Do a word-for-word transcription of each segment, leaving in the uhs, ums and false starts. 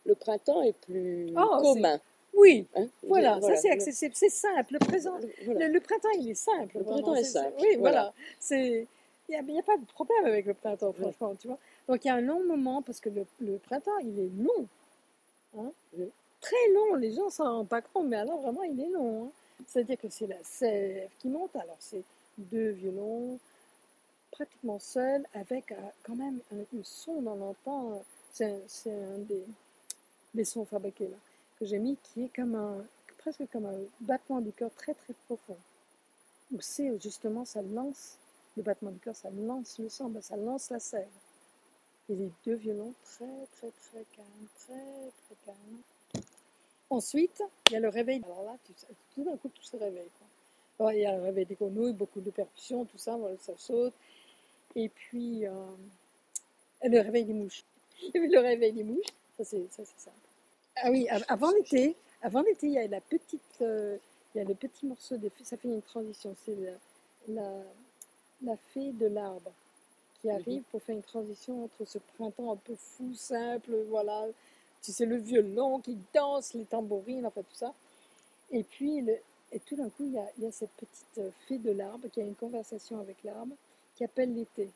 le printemps est plus Oh, commun. Oui, Hein. voilà, Voilà. ça c'est accessible, c'est simple. Le, présent, Voilà. le, le printemps, il est simple. Le vraiment, printemps est c'est- c'est- simple, Oui, voilà. voilà. C'est, il n'y a, il y a pas de problème avec le printemps, Ouais. franchement, tu vois. Donc il y a un long moment, parce que le, le printemps, il est long. Hein. Oui. Très long, les gens s'en rendent pas compte, mais alors vraiment, il est long. Hein. C'est-à-dire que c'est la sève qui monte, alors c'est deux violons, pratiquement seuls, avec euh, quand même un, un son, on en entend, euh, c'est un, c'est un des, des sons fabriqués là, que j'ai mis, qui est comme un, presque comme un battement du cœur très très profond. Où c'est justement, ça lance, le battement du cœur, ça lance le sang, ben, ça lance la sève. Et les deux violons très très très calmes, très très calmes. Ensuite, il y a le réveil. Alors là, tu, tout d'un coup, tout se réveille. Quoi. Alors, il y a le réveil des grenouilles, beaucoup de percussions, tout ça, voilà, ça saute. Et puis, euh, le réveil des mouches. Et puis le réveil des mouches, ça c'est, ça c'est simple. Ah oui, avant l'été, avant l'été, il y a la petite, euh, il y a le petit morceau de, ça fait une transition, c'est la, la, la fée de l'arbre qui arrive pour faire une transition entre ce printemps un peu fou, simple, voilà, tu sais, le violon qui danse, les tambourines, enfin tout ça. Et puis, le, et tout d'un coup, il y, a, il y a cette petite fée de l'arbre qui a une conversation avec l'arbre, qui appelle l'été.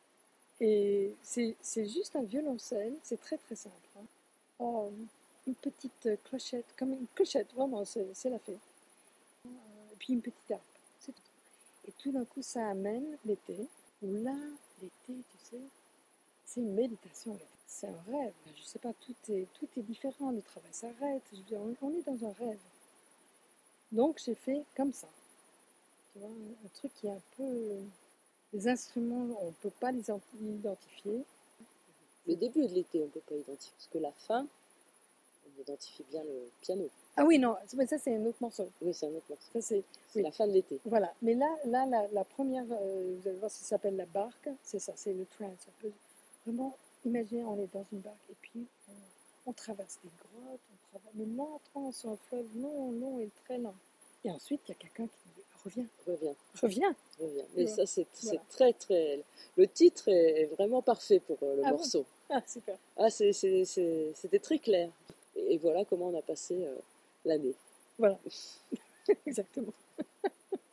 Et c'est, c'est juste un violoncelle, c'est très très simple. Hein. Oh, une petite clochette, comme une clochette, vraiment, c'est, c'est la fée. Et puis une petite harpe, c'est tout. Et tout d'un coup, ça amène l'été, où là, l'été, tu sais, c'est une méditation, l'été. C'est un rêve. Je sais pas, tout est, tout est différent, le travail s'arrête. Je veux dire, on est dans un rêve. Donc, j'ai fait comme ça. Tu vois, un truc qui est un peu... Les instruments, on ne peut pas les identifier. Le début de l'été, on ne peut pas identifier, parce que la fin, on identifie bien le piano. Ah oui, non, mais ça c'est un autre morceau. Oui, c'est un autre morceau. Ça, c'est c'est oui. la fin de l'été. Voilà, mais là, là la, la première, euh, vous allez voir, ça s'appelle la barque, c'est ça, c'est le trance. On peut vraiment imaginer, on est dans une barque et puis on, on traverse des grottes, on traverse, mais lentement sur un fleuve long, long et très lent. Et ensuite, il y a quelqu'un qui dit reviens, reviens, reviens. reviens. Mais voilà. ça, c'est, c'est voilà. très, très. Le titre est vraiment parfait pour le ah morceau. Bon ah, super. Ah, c'est, c'est, c'est, c'était très clair. Et, et voilà comment on a passé euh, l'année. Voilà, exactement.